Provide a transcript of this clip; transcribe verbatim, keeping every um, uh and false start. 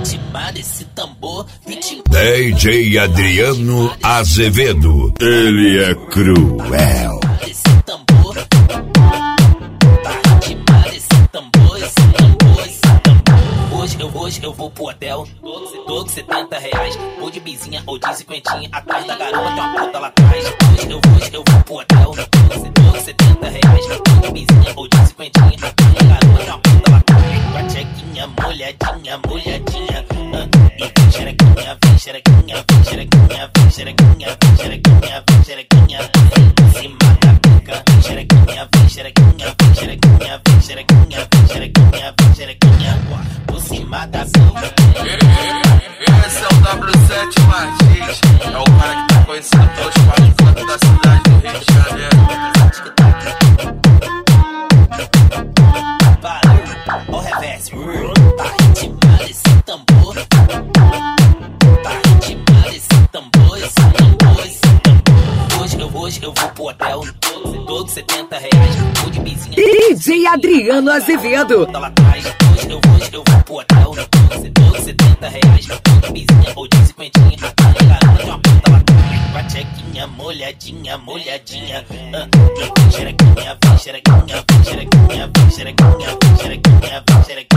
ritmar esse tambor. D J Adriano Azevedo, ele é cruel. Esse tambor, pra ritmar esse tambor, esse tambor, esse tambor. Hoje eu, hoje eu vou pro hotel, tô com setenta reais. Vou de bizinha ou de cinquentinha, atrás da garupa tem uma puta lá atrás. Hoje eu, hoje eu vou pro hotel, tô com setenta reais. Vou de bizinha ou de cinquentinha, atrás da garupa tem uma puta lá atrás. Com a tchequinha molhadinha, molhadinha. E vem xerequinha, vem xerequinha, vem xerequinha, vem xerequinha, vem xerequinha, vem xerequinha. Em cima da pica, vem xerequinha, vem xerequinha, vem xerequinha, vem xerequinha, vem xerequinha, vem xerequinha. Por cima da pica. Esse é o W sete Martins, é o cara que tá conhecendo todos os quatro cantos da cidade do Rio de Janeiro. Ó o reverse, pra ritmar esse tambor, pra ritmar esse tambor, esse tambor, esse tambor. Hoje eu, hoje eu vou pro hotel, tô com setenta reais, vou de bizinha. D J Adriano Azevedo. Tá lá atrás, hoje eu, hoje eu vou pro hotel, tô com setenta reais, vou de bizinha ou de cinquentinha, atrás da garota tem uma puta lá atrás. Com a tchequinha molhadinha, molhadinha. Vem xerequinha, vem xerequinha, vem xerequinha, vem xerequinha, vem xerequinha, vem xerequinha.